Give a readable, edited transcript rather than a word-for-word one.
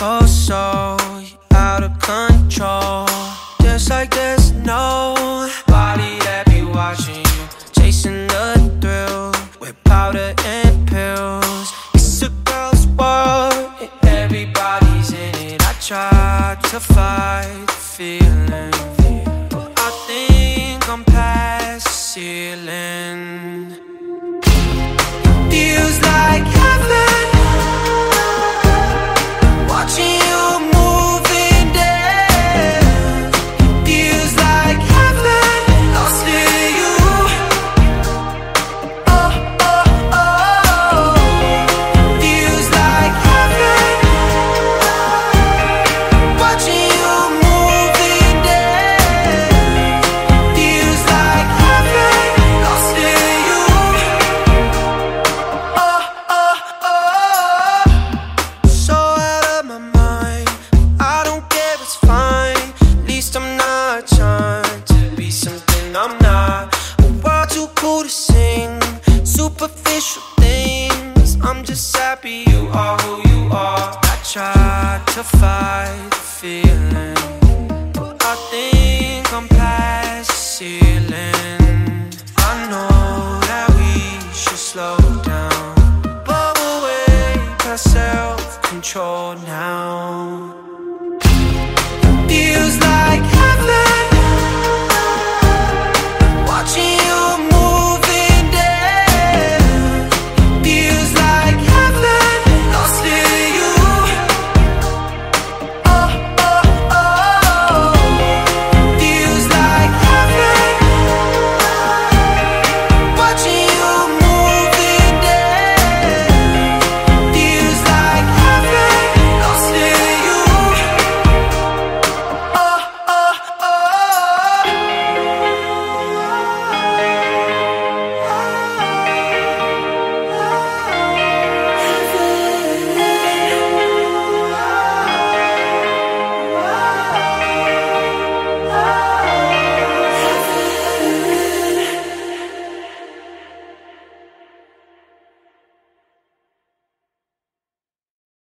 Oh, so you're out of control. Just like there's nobody that be watching you, chasing the thrill with powder and pills. It's a girl's world and everybody's in it. I try to fight the feeling, but I think I'm past the ceiling. Feels like heaven, watching you moving dance. Feels like heaven, lost in you. Oh, oh, oh. Feels like heaven, watching you moving dance. Feels like heaven, lost in you. Oh, oh, oh. So out of my mind, I don't care, it's fine. At least I'm not trying to be something I'm not. A world too cool to sing superficial things. I'm just happy you are who you are. I try to fight the feeling, but I think I'm past the ceiling. I know that we should slow down, but we're way past self-control now.